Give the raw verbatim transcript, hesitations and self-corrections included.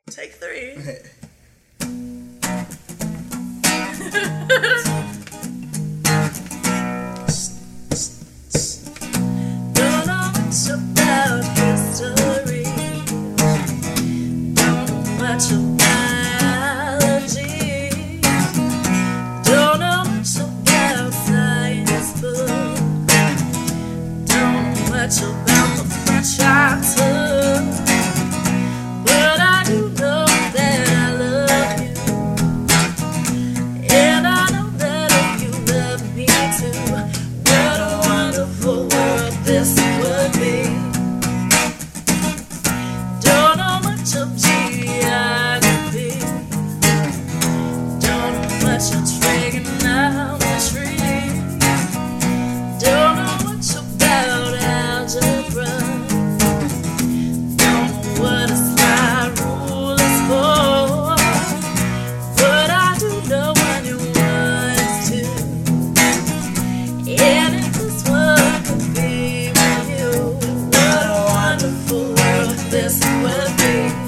Take three. Don't know much about history. Don't know much about biology. Don't know much about science books. Don't know much about the French I took. But I do know that I love you, and I know that you love me too. What a wonderful world this would be. Don't know much of geography. Don't know much of trigonometry. Don't know much about algebra. Don't know what a slide rule is for. But I do know what you want to. And if this world could be with you, what a wonderful world this would be.